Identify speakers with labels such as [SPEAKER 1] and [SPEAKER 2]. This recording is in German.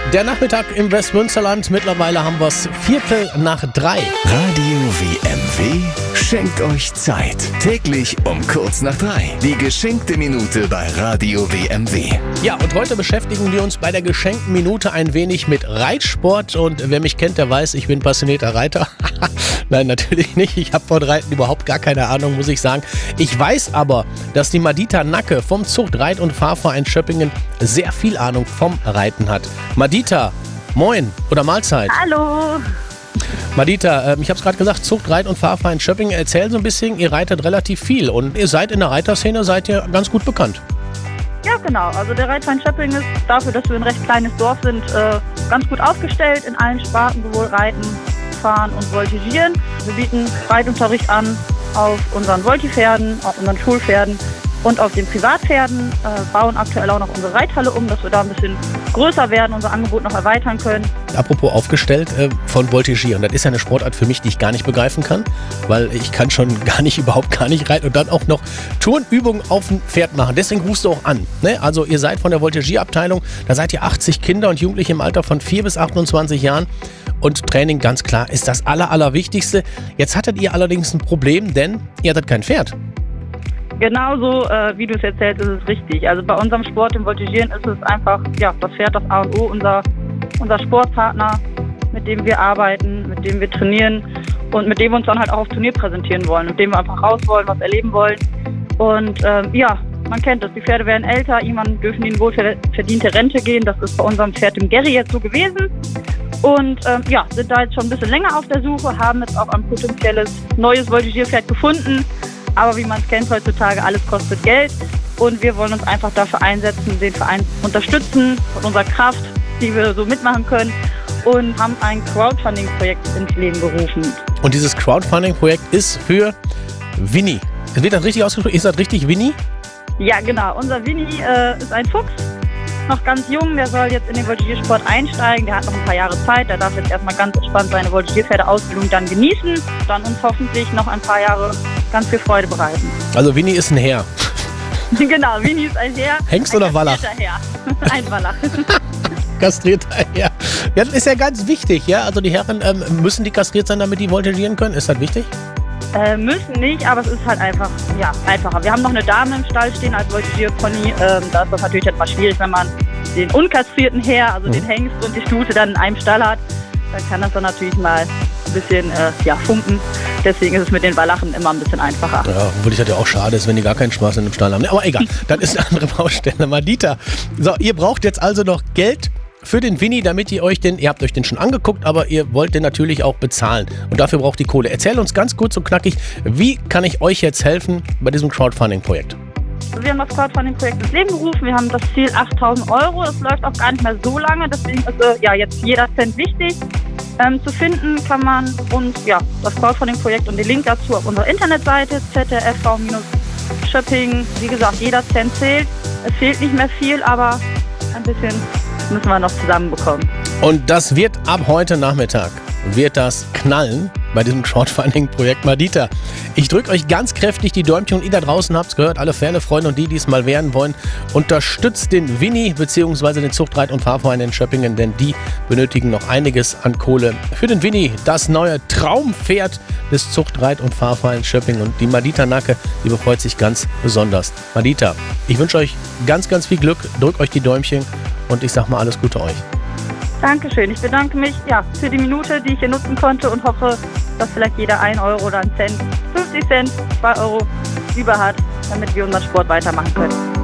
[SPEAKER 1] Der Nachmittag im Westmünsterland. Mittlerweile haben wir es 2:45.
[SPEAKER 2] Radio WMW schenkt euch Zeit. Täglich um kurz nach 3. Die geschenkte Minute bei Radio WMW.
[SPEAKER 1] Ja, und heute beschäftigen wir uns bei der geschenkten Minute ein wenig mit Reitsport. Und wer mich kennt, der weiß, ich bin passionierter Reiter. Nein, natürlich nicht. Ich habe von Reiten überhaupt gar keine Ahnung, muss ich sagen. Ich weiß aber, dass die Madita Nacke vom Zucht Reit- und Fahrverein Schöppingen sehr viel Ahnung vom Reiten hat. Madita, moin oder Mahlzeit.
[SPEAKER 3] Hallo.
[SPEAKER 1] Madita, ich habe es gerade gesagt, Zucht, Reit- und Fahrverein Schöppingen. Erzähl so ein bisschen, ihr reitet relativ viel und ihr seid in der Reiterszene, seid ihr ganz gut bekannt.
[SPEAKER 3] Ja, genau. Also der Reitverein Schöppingen ist dafür, dass wir ein recht kleines Dorf sind, ganz gut aufgestellt in allen Sparten, sowohl Reiten, Fahren und Voltigieren. Wir bieten Reitunterricht an auf unseren Voltipferden, auf unseren Schulpferden und auf den Privatpferden, bauen aktuell auch noch unsere Reithalle um, dass wir da ein bisschen größer werden, unser Angebot noch erweitern können.
[SPEAKER 1] Apropos aufgestellt, von Voltigieren, das ist ja eine Sportart für mich, die ich gar nicht begreifen kann, weil ich kann schon überhaupt gar nicht reiten und dann auch noch Turnübungen auf dem Pferd machen. Deswegen rufst du auch an. Ne? Also ihr seid von der Voltigierabteilung, da seid ihr 80 Kinder und Jugendliche im Alter von 4 bis 28 Jahren. Und Training, ganz klar, ist das Allerwichtigste. Jetzt hattet ihr allerdings ein Problem, denn ihr hattet kein Pferd.
[SPEAKER 3] Genauso wie du es erzählst, ist es richtig. Also bei unserem Sport im Voltigieren ist es einfach, ja, das Pferd, das A und O, unser Sportpartner, mit dem wir arbeiten, mit dem wir trainieren und mit dem wir uns dann halt auch auf Turnier präsentieren wollen, mit dem wir einfach raus wollen, was erleben wollen. Und ja, man kennt das, die Pferde werden älter, irgendwann dürfen die in wohlverdiente Rente gehen. Das ist bei unserem Pferd, dem Gary, jetzt so gewesen. Und ja, sind da jetzt schon ein bisschen länger auf der Suche, haben jetzt auch ein potenzielles neues Voltigierpferd gefunden. Aber wie man es kennt heutzutage, alles kostet Geld. Und wir wollen uns einfach dafür einsetzen, den Verein unterstützen von unserer Kraft, die wir so mitmachen können. Und haben ein Crowdfunding-Projekt ins Leben gerufen.
[SPEAKER 1] Und dieses Crowdfunding-Projekt ist für Winnie. Wird das richtig ausgesprochen? Ist das richtig, Winnie?
[SPEAKER 3] Ja, genau. Unser Winnie ist ein Fuchs, noch ganz jung. Der soll jetzt in den Voltigiersport einsteigen. Der hat noch ein paar Jahre Zeit. Der darf jetzt erstmal ganz entspannt seine Voltigierpferdeausbildung dann genießen. Dann uns hoffentlich noch ein paar Jahre ganz viel Freude bereiten.
[SPEAKER 1] Also Winnie ist ein Herr.
[SPEAKER 3] Genau, Winnie ist ein Herr.
[SPEAKER 1] Hengst oder Wallach?
[SPEAKER 3] Herr. Ein Wallach.
[SPEAKER 1] Kastrierter Herr. Ja, das ist ja ganz wichtig, ja. Also die Herren, müssen die kastriert sein, damit die voltigieren können? Ist das wichtig?
[SPEAKER 3] Müssen nicht, aber es ist halt einfach, ja, einfacher. Wir haben noch eine Dame im Stall stehen als Voltigierpony. Da ist das natürlich etwas schwierig, wenn man den unkastrierten Herr, also den Hengst und die Stute dann in einem Stall hat. Dann kann das dann natürlich mal ein bisschen funken. Deswegen ist es mit den Wallachen immer ein bisschen einfacher.
[SPEAKER 1] Ja, obwohl ich das ja auch schade ist, wenn die gar keinen Spaß in dem Stall haben. Aber egal, das ist eine andere Baustelle. Madita, so, ihr braucht jetzt also noch Geld für den Winnie, damit ihr habt euch den schon angeguckt, aber ihr wollt den natürlich auch bezahlen. Und dafür braucht ihr Kohle. Erzähl uns ganz kurz und knackig, wie kann ich euch jetzt helfen bei diesem Crowdfunding-Projekt?
[SPEAKER 3] Wir haben das Crowdfunding-Projekt ins Leben gerufen. Wir haben das Ziel 8.000 €. Das läuft auch gar nicht mehr so lange. Deswegen ist jetzt jeder Cent wichtig. Zu finden kann man uns das Crowdfunding-Projekt und den Link dazu auf unserer Internetseite ZRFV-Schöppingen. Wie gesagt, jeder Cent zählt. Es fehlt nicht mehr viel, aber ein bisschen müssen wir noch zusammenbekommen.
[SPEAKER 1] Und das wird ab heute Nachmittag, wird das knallen bei diesem Crowdfunding-Projekt. Madita, ich drücke euch ganz kräftig die Däumchen und ihr da draußen habt es gehört, alle Pferdefreunde und die es mal werden wollen, unterstützt den Winnie bzw. den Zucht-, Reit- und Fahrverein in Schöppingen, denn die benötigen noch einiges an Kohle für den Winnie, das neue Traumpferd des Zucht-, Reit- und Fahrvereins Schöppingen. Und die Madita Nacke, die befreut sich ganz besonders. Madita, ich wünsche euch ganz, ganz viel Glück, drückt euch die Däumchen und ich sag mal alles Gute euch.
[SPEAKER 3] Dankeschön. Ich bedanke mich für die Minute, die ich hier nutzen konnte und hoffe, dass vielleicht jeder 1 € oder 1 Cent, 50 Cent, 2 € über hat, damit wir unseren Sport weitermachen können.